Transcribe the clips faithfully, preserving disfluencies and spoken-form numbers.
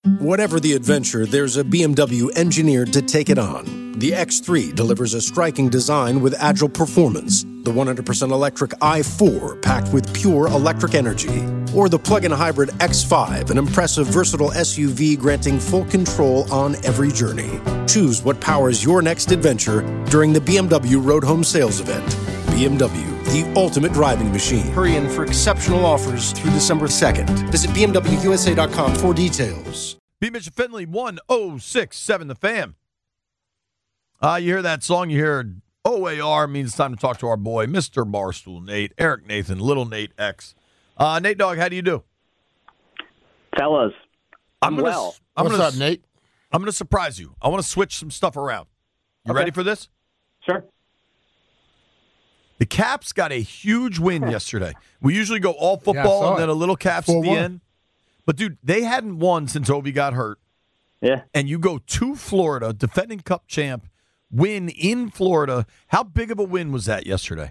Whatever the adventure, there's a B M W engineered to take it on. The X three delivers a striking design with agile performance. The one hundred percent electric i four packed with pure electric energy. Or the plug-in hybrid X five, an impressive versatile S U V granting full control on every journey. Choose what powers your next adventure during the B M W Road Home Sales Event. B M W, the ultimate driving machine. Hurry in for exceptional offers through December second. Visit B M W U S A dot com for details. B. Mitchell Finley, one oh six point seven The Fan. Uh, you hear that song, you hear O A R, means it's time to talk to our boy, Mister Barstool Nate, Eric Nathan, Little Nate X. Uh, Nate Dogg, how do you do? Fellas, I'm, I'm gonna, well. I'm What's gonna, up, Nate? I'm going to surprise you. I want to switch some stuff around. You Okay. ready for this? Sure. The Caps got a huge win yesterday. We usually go all football saw and then it. a little Caps at the four one. end. But, dude, they hadn't won since Ovi got hurt. Yeah. And you go to Florida, defending Cup champ, win in Florida. How big of a win was that yesterday?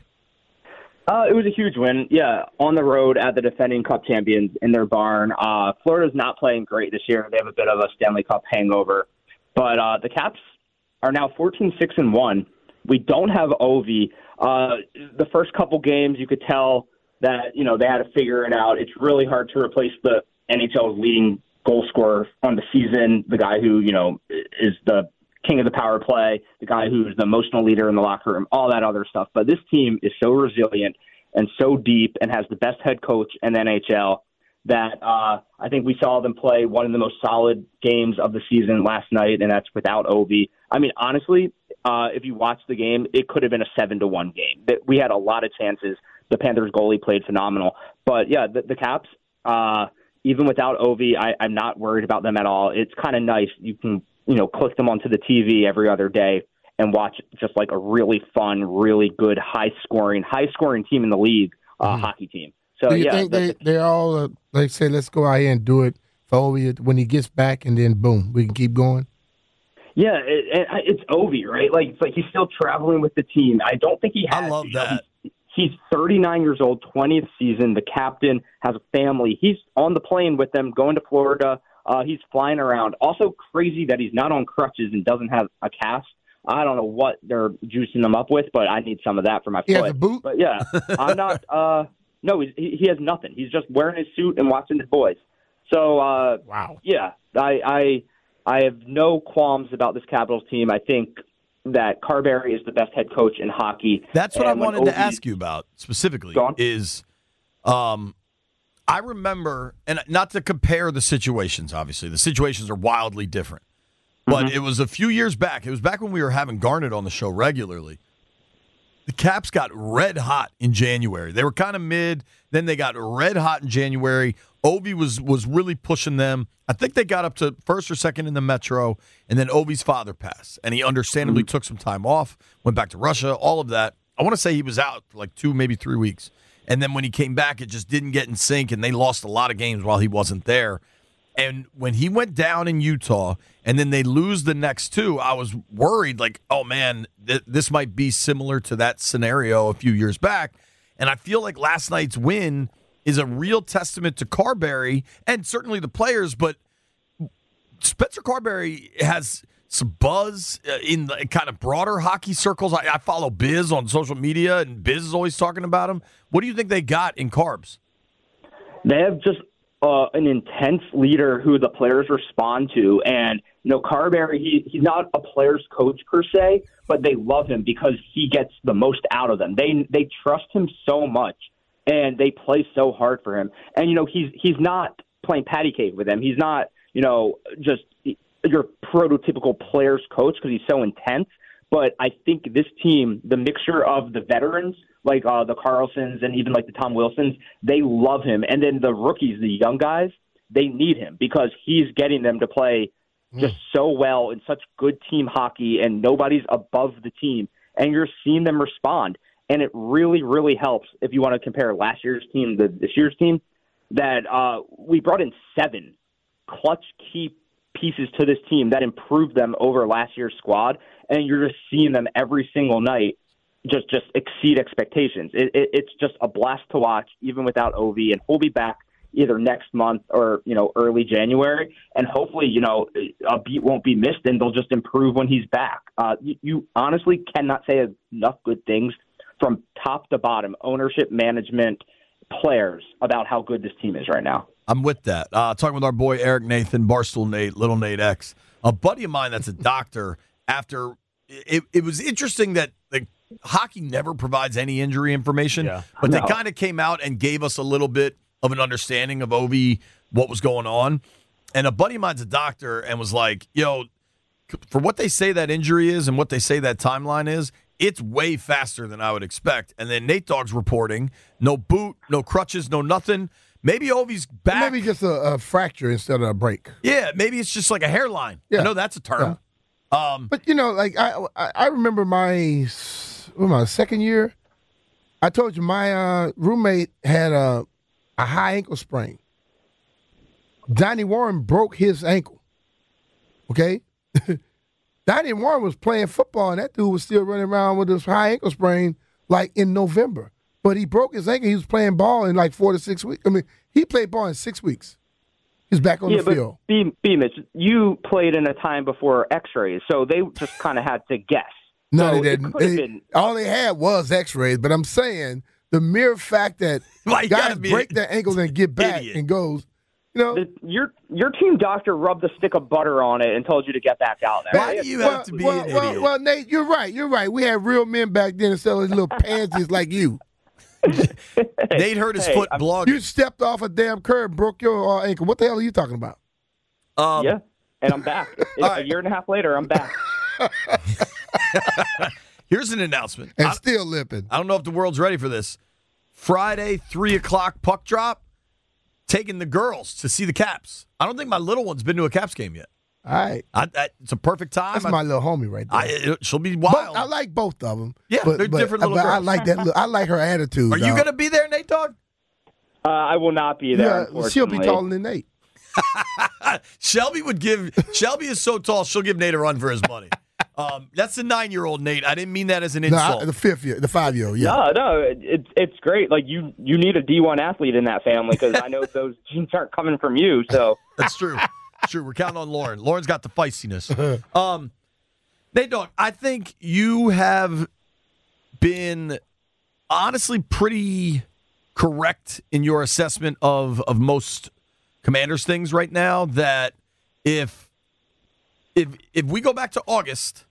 Uh, it was a huge win. Yeah, on the road at the defending Cup champions in their barn. Uh, Florida's not playing great this year. They have a bit of a Stanley Cup hangover. But uh, the Caps are now fourteen six and one. We don't have Ovi. Uh, the first couple games, you could tell that, you know, they had to figure it out. It's really hard to replace the N H L's leading goal scorer on the season, the guy who, you know, is the king of the power play, the guy who's the emotional leader in the locker room, all that other stuff. But this team is so resilient and so deep and has the best head coach in the N H L that uh, I think we saw them play one of the most solid games of the season last night, and that's without Ovi. I mean, honestly, uh, if you watch the game, it could have been a seven to one game. We had a lot of chances. The Panthers goalie played phenomenal. But, yeah, the, the Caps, uh, even without Ovi, I, I'm not worried about them at all. It's kind of nice. You can, you know, click them onto the T V every other day and watch just like a really fun, really good, high-scoring, high-scoring team in the league, uh, mm-hmm. hockey team. So, Do you yeah, think the, they, they're all, uh, like, say, let's go out here and do it for Ovi when he gets back, and then, boom, we can keep going? Yeah, it, it, it's Ovi, right? Like, it's like he's still traveling with the team. I don't think he has. I love you know, that. He's, he's thirty-nine years old, twentieth season. The captain has a family. He's on the plane with them, going to Florida. Uh, he's flying around. Also crazy that he's not on crutches and doesn't have a cast. I don't know what they're juicing him up with, but I need some of that for my He foot. has a boot? But, yeah, I'm not uh, – no, he's, he, he has nothing. He's just wearing his suit and watching his boys. So, uh, wow. yeah, I, I I have no qualms about this Capitals team. I think that Carberry is the best head coach in hockey. That's what and I wanted Ovi, to ask you about specifically is um, I remember, and not to compare the situations, obviously. The situations are wildly different. But mm-hmm. it was a few years back. It was back when we were having Garnett on the show regularly. The Caps got red hot in January. They were kind of mid. Then they got red hot in January. Ovi was was really pushing them. I think they got up to first or second in the Metro, and then Ovi's father passed, and he understandably mm-hmm. took some time off, went back to Russia, all of that. I want to say he was out for like two, maybe three weeks. And then when he came back, it just didn't get in sync, and they lost a lot of games while he wasn't there. And when he went down in Utah and then they lose the next two, I was worried, like, oh, man, th- this might be similar to that scenario a few years back. And I feel like last night's win is a real testament to Carberry and certainly the players, but Spencer Carberry has some buzz in the kind of broader hockey circles. I, I follow Biz on social media, and Biz is always talking about him. What do you think they got in Carbs? They have just Uh, an intense leader who the players respond to. And, you know, Carberry, he, he's not a player's coach per se, but they love him because he gets the most out of them. They they trust him so much, and they play so hard for him. And, you know, he's he's not playing patty cake with them. He's not, you know, just your prototypical player's coach because he's so intense. But I think this team, the mixture of the veterans, like uh, the Carlsons and even like the Tom Wilsons, they love him. And then the rookies, the young guys, they need him because he's getting them to play just so well in such good team hockey, and nobody's above the team. And you're seeing them respond. And it really, really helps if you want to compare last year's team to this year's team, that uh, we brought in seven clutch key pieces to this team that improved them over last year's squad. And you're just seeing them every single night just just exceed expectations. It, it, it's just a blast to watch, even without Ovi, and he'll be back either next month or, you know, early January. And hopefully, you know, a beat won't be missed and they'll just improve when he's back. Uh, you, you honestly cannot say enough good things from top to bottom, ownership, management, players, about how good this team is right now. I'm with that. Uh, talking with our boy Eric Nathan, Barstool Nate, Little Nate X. A buddy of mine that's a doctor, after it, it was interesting that the hockey never provides any injury information, yeah. but no. they kind of came out and gave us a little bit of an understanding of Ovi, what was going on. And a buddy of mine's a doctor and was like, yo, for what they say that injury is and what they say that timeline is, it's way faster than I would expect. And then Nate Dogg's reporting, no boot, no crutches, no nothing. Maybe Ovi's back. Maybe just a, a fracture instead of a break. Yeah, maybe it's just like a hairline. Yeah. I know that's a term. Yeah. Um, but, you know, like I I remember my, my second year, I told you my uh, roommate had a, a high ankle sprain. Donnie Warren broke his ankle. Okay? Donnie Warren was playing football, and that dude was still running around with his high ankle sprain like in November. But he broke his ankle. He was playing ball in like four to six weeks. I mean, he played ball in six weeks. He's back on yeah, the field. Yeah, but B, Mitch, you played in a time before X-rays, so they just kind of had to guess. No, so they didn't. They, been... All they had was X-rays. But I'm saying the mere fact that well, guys break their ankles and get back idiot. and goes, you know, the, your your team doctor rubbed a stick of butter on it and told you to get back out there. Why do you well, have to be well, an well, idiot? Well, Nate, you're right. You're right. We had real men back then instead of little pansies like you. Nate hurt his hey, foot blogging. You stepped off a damn curb and broke your uh, ankle. What the hell are you talking about? Um, yeah, and I'm back. Right. A year and a half later, I'm back. Here's an announcement. And I, still limping. I don't know if the world's ready for this. Friday, three o'clock puck drop, taking the girls to see the Caps. I don't think my little one's been to a Caps game yet. All right. I, I, it's a perfect time. That's I, my little homie right there. I, it, she'll be wild. But I like both of them. Yeah, but, they're but, different little but girls. I like that. I like her attitude. Are dog. you going to be there, Nate Dogg? Uh, I will not be there. Yeah, she'll be taller than Nate. Shelby would give. Shelby is so tall, she'll give Nate a run for his money. Um, that's the nine-year-old Nate. I didn't mean that as an insult. No, the fifth year, the five-year-old. Yeah. No, no, it, it's it's great. Like you, you need a D one athlete in that family because I know those genes aren't coming from you. So that's true. That's true. We're counting on Lauren. Lauren's got the feistiness. Um, Nate Dogg, I think you have been honestly pretty correct in your assessment of of most Commanders things right now. That if if if we go back to August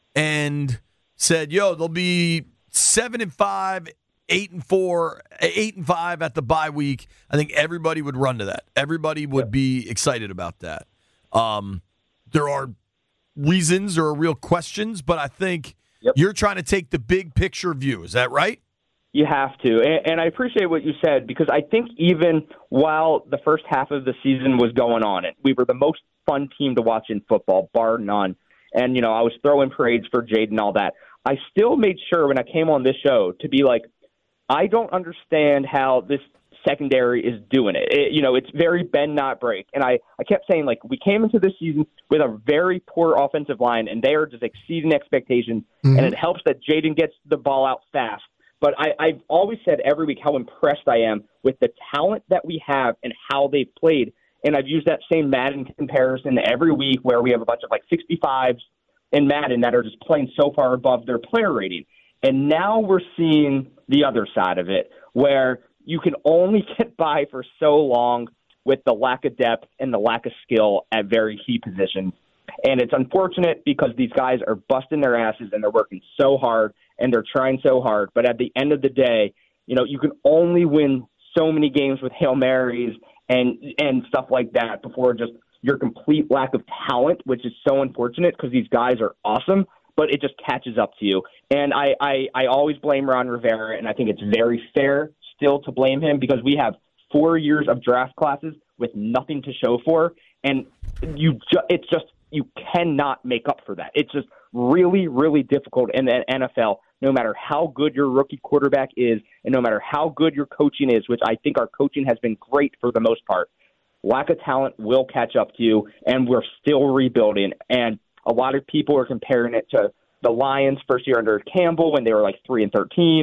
and said, "Yo, they'll be seven and five, eight and four, eight and five at the bye week," I think everybody would run to that. Everybody would yep. be excited about that. Um, there are reasons, there are real questions, but I think yep. you're trying to take the big picture view. Is that right? You have to, and, and I appreciate what you said because I think even while the first half of the season was going on, and we were the most fun team to watch in football, bar none. And, you know, I was throwing parades for Jade and all that. I still made sure when I came on this show to be like, I don't understand how this secondary is doing it. it you know, it's very bend, not break. And I, I kept saying, like, we came into this season with a very poor offensive line, and they are just exceeding expectations. Mm-hmm. And it helps that Jaden gets the ball out fast. But I, I've always said every week how impressed I am with the talent that we have and how they've played. And I've used that same Madden comparison every week where we have a bunch of like sixty-fives in Madden that are just playing so far above their player rating. And now we're seeing the other side of it where you can only get by for so long with the lack of depth and the lack of skill at very key positions. And it's unfortunate because these guys are busting their asses and they're working so hard and they're trying so hard. But at the end of the day, you know, you can only win so many games with Hail Marys and and stuff like that before just your complete lack of talent, which is so unfortunate because these guys are awesome, but it just catches up to you. And I, I, I always blame Ron Rivera, and I think it's very fair still to blame him because we have four years of draft classes with nothing to show for, and you ju- it's just you cannot make up for that. It's just really, really difficult in the N F L, no matter how good your rookie quarterback is and no matter how good your coaching is, which I think our coaching has been great for the most part. Lack of talent will catch up to you, and we're still rebuilding. And a lot of people are comparing it to the Lions' first year under Campbell when they were like three and thirteen,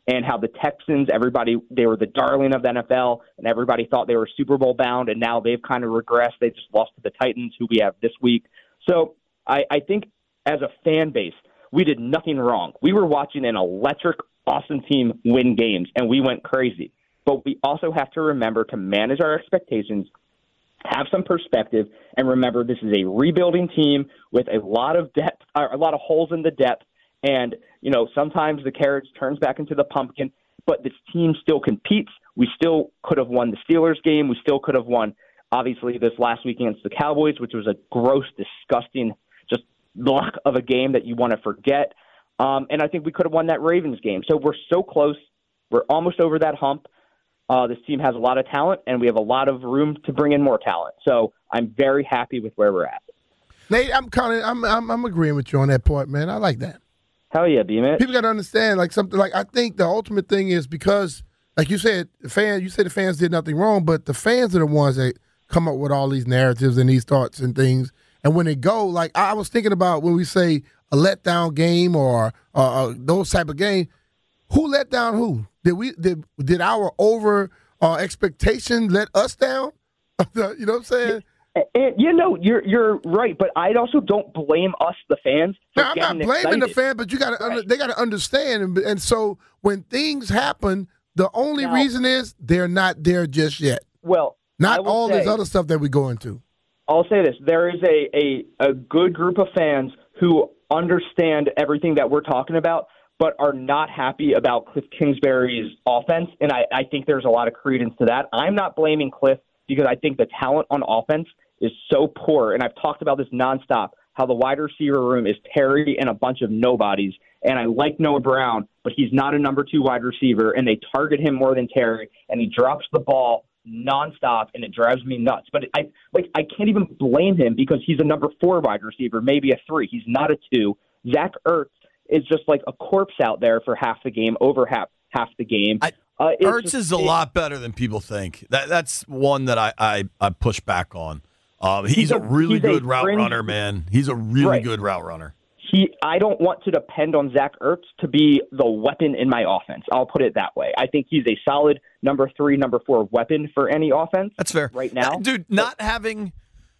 and how the Texans, everybody, they were the darling of the N F L, and everybody thought they were Super Bowl bound, and now they've kind of regressed. They just lost to the Titans, who we have this week. So I, I think as a fan base, we did nothing wrong. We were watching an electric, awesome team win games, and we went crazy. But we also have to remember to manage our expectations, have some perspective, and remember this is a rebuilding team with a lot of depth, a lot of holes in the depth. And, you know, sometimes the carrot turns back into the pumpkin, but this team still competes. We still could have won the Steelers game. We still could have won, obviously, this last week against the Cowboys, which was a gross, disgusting, just block of a game that you want to forget. Um, and I think we could have won that Ravens game. So we're so close. We're almost over that hump. Uh, this team has a lot of talent, and we have a lot of room to bring in more talent. So I'm very happy with where we're at. Nate, I'm kind of I'm, I'm I'm agreeing with you on that point, man. I like that. Hell yeah, B-Man. People got to understand, like something like I think the ultimate thing is because, like you said, the fans. You said the fans did nothing wrong, but the fans are the ones that come up with all these narratives and these thoughts and things. And when they go, like I was thinking about when we say a letdown game or uh, those type of games, who let down who? Did we did did our over uh, expectation let us down? You know what I'm saying? And, and, you know, you're you're right, but I also don't blame us, the fans. For no, I'm not blaming excited. the fan, but you got to right. they got to understand, and, and so when things happen, the only now, reason is they're not there just yet. Well, not all say, this other stuff that we go into. I'll say this: there is a, a a good group of fans who understand everything that we're talking about, but are not happy about Cliff Kingsbury's offense, and I, I think there's a lot of credence to that. I'm not blaming Cliff because I think the talent on offense is so poor, and I've talked about this nonstop, how the wide receiver room is Terry and a bunch of nobodies, and I like Noah Brown, but he's not a number two wide receiver, and they target him more than Terry, and he drops the ball nonstop, and it drives me nuts. But I like I can't even blame him because he's a number four wide receiver, maybe a three. He's not a two. Zach Ertz is just like a corpse out there for half the game, over half half the game. I, uh, Ertz just, is a it, lot better than people think. That that's one that I I, I push back on. Um, he's, he's a, a really he's good a route fringe, runner, man. He's a really right. good route runner. He, I don't want to depend on Zach Ertz to be the weapon in my offense. I'll put it that way. I think he's a solid number three, number four weapon for any offense. That's fair. Right now. Uh, dude, not but, having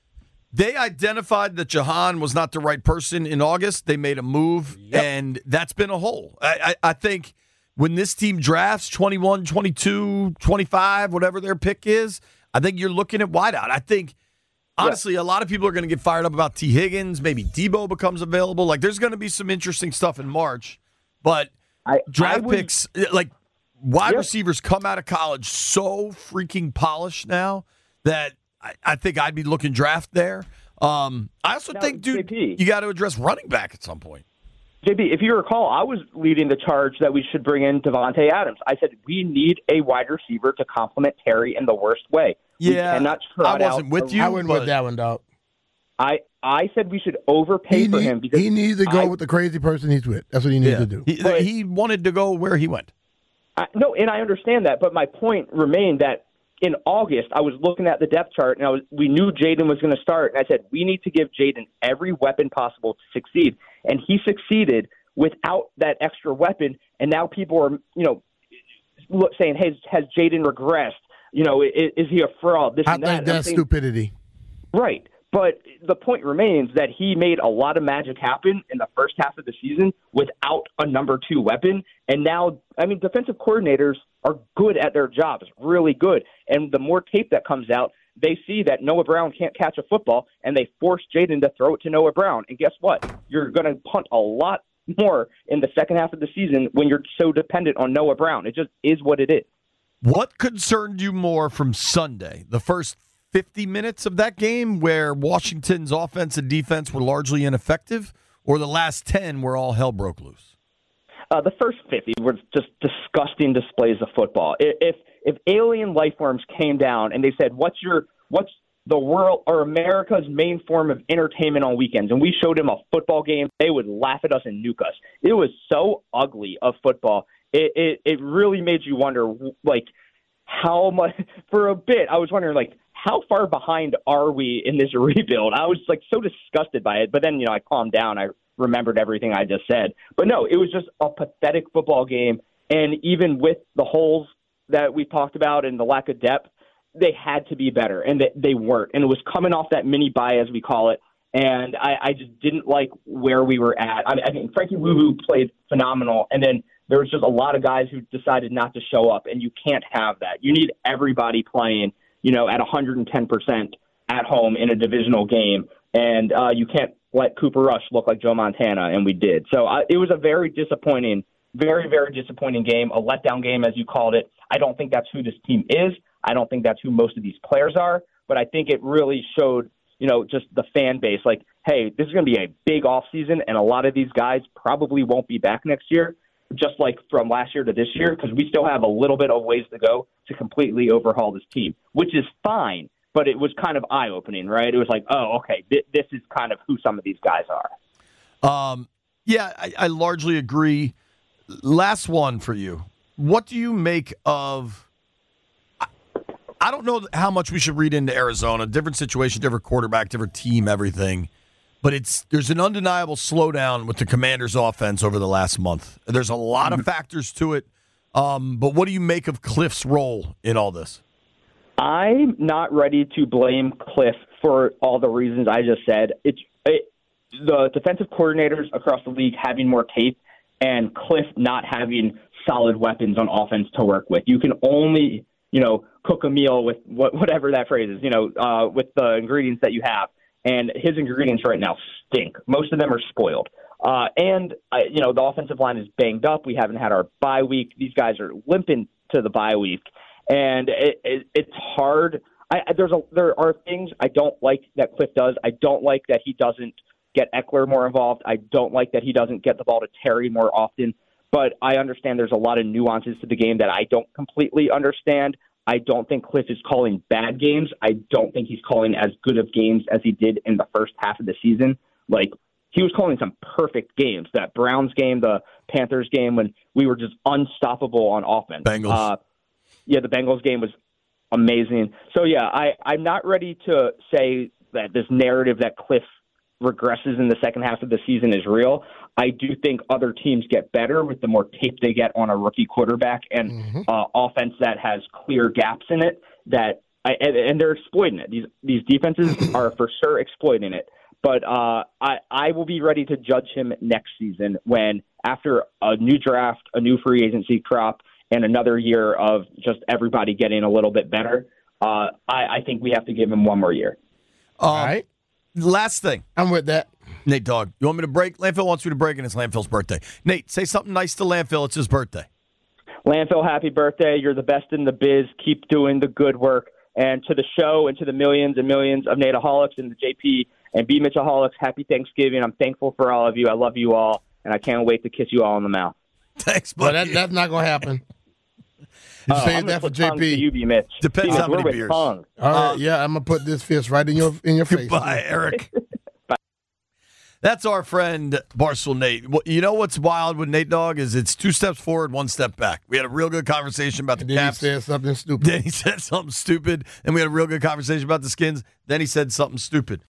– they identified that Jahan was not the right person in August. They made a move, yep. and that's been a hole. I, I, I think when this team drafts twenty-one, twenty-two, twenty-five, whatever their pick is, I think you're looking at wideout. I think – Honestly, yeah. a lot of people are going to get fired up about T. Higgins. Maybe Debo becomes available. Like, there's going to be some interesting stuff in March. But I, draft I would, picks, like, wide yeah. receivers come out of college so freaking polished now that I, I think I'd be looking draft there. Um, I also now, think, dude, J P, you got to address running back at some point. J B, if you recall, I was leading the charge that we should bring in Devontae Adams. I said we need a wide receiver to complement Terry in the worst way. Yeah, we cannot I wasn't with you. I went with that one, dog. I I said we should overpay he for need, him because he needs to go I, with the crazy person he's with. That's what he needs yeah. to do. He, but, he wanted to go where he went. I, no, and I understand that, but my point remained that in August I was looking at the depth chart and I was we knew Jaden was going to start, and I said we need to give Jaden every weapon possible to succeed, and he succeeded without that extra weapon, and now people are, you know, look, saying, "Hey, has Jaden regressed? You know, is, is he a fraud?" This I and think that. that's saying, stupidity. Right, but the point remains that he made a lot of magic happen in the first half of the season without a number two weapon, and now, I mean, defensive coordinators are good at their jobs, really good, and the more tape that comes out, they see that Noah Brown can't catch a football, and they force Jaden to throw it to Noah Brown, and guess what? You're going to punt a lot more in the second half of the season when you're so dependent on Noah Brown. It just is what it is. What concerned you more from Sunday? The first fifty minutes of that game where Washington's offense and defense were largely ineffective, or the last ten where all hell broke loose? Uh, the first fifty were just disgusting displays of football. If if alien life forms came down and they said, "What's your what's the world or America's main form of entertainment on weekends," and we showed them a football game, they would laugh at us and nuke us. It was so ugly of football. It, it it really made you wonder, like, how much, for a bit, I was wondering, like, how far behind are we in this rebuild? I was, like, so disgusted by it. But then, you know, I calmed down. I remembered everything I just said. But no, it was just a pathetic football game. And even with the holes that we talked about and the lack of depth, they had to be better, and they, they weren't. And it was coming off that mini bye, as we call it, and I, I just didn't like where we were at. I mean, I mean Frankie Louvu played phenomenal, and then there was just a lot of guys who decided not to show up, and you can't have that. You need everybody playing, you know, at one hundred ten percent at home in a divisional game, and uh, you can't let Cooper Rush look like Joe Montana, and we did. So uh, it was a very disappointing, very, very disappointing game, a letdown game, as you called it. I don't think that's who this team is. I don't think that's who most of these players are, but I think it really showed, you know, just the fan base, like, hey, this is going to be a big offseason, and a lot of these guys probably won't be back next year, just like from last year to this year, because we still have a little bit of ways to go to completely overhaul this team, which is fine. But it was kind of eye-opening, right? It was like, oh, okay, th- this is kind of who some of these guys are. Um, yeah, I, I largely agree. Last one for you. What do you make of I, – I don't know how much we should read into Arizona. Different situation, different quarterback, different team, everything. But it's there's an undeniable slowdown with the Commanders' offense over the last month. There's a lot of factors to it. Um, but what do you make of Cliff's role in all this? I'm not ready to blame Cliff for all the reasons I just said. It's it, the defensive coordinators across the league having more tape and Cliff not having solid weapons on offense to work with. You can only, you know, cook a meal with what, whatever that phrase is, you know, uh, with the ingredients that you have. And his ingredients right now stink. Most of them are spoiled. Uh, and, uh, you know, the offensive line is banged up. We haven't had our bye week. These guys are limping to the bye week. And it, it, it's hard. I, there's a, there are things I don't like that Cliff does. I don't like that he doesn't get Eckler more involved. I don't like that he doesn't get the ball to Terry more often. But I understand there's a lot of nuances to the game that I don't completely understand. I don't think Cliff is calling bad games. I don't think he's calling as good of games as he did in the first half of the season. Like, he was calling some perfect games. That Browns game, the Panthers game, when we were just unstoppable on offense. Bengals. Uh, Yeah, the Bengals game was amazing. So, yeah, I, I'm not ready to say that this narrative that Cliff regresses in the second half of the season is real. I do think other teams get better with the more tape they get on a rookie quarterback and mm-hmm. uh, offense that has clear gaps in it. That I, and, and they're exploiting it. These these defenses are for sure exploiting it. But uh, I, I will be ready to judge him next season when, after a new draft, a new free agency crop, and another year of just everybody getting a little bit better, uh, I, I think we have to give him one more year. Um, All right. Last thing. I'm with that. Nate Dogg, you want me to break? Landfill wants me to break, and it's Landfill's birthday. Nate, say something nice to Landfill. It's his birthday. Landfill, happy birthday. You're the best in the biz. Keep doing the good work. And to the show and to the millions and millions of Nateaholics and the J P and B Mitchellholics, happy Thanksgiving. I'm thankful for all of you. I love you all, and I can't wait to kiss you all in the mouth. Thanks, buddy. Well, that, that's not going to happen. You uh, say that for J P. You be Mitch. Depends how many beers. Tongue. All right, uh, yeah, I'm gonna put this fist right in your in your face. Goodbye, Eric. Bye. That's our friend Barstool Nate. You know what's wild with Nate Dogg is it's two steps forward, one step back. We had a real good conversation about the and then Caps. He said something stupid. Then he said something stupid, and we had a real good conversation about the Skins. Then he said something stupid.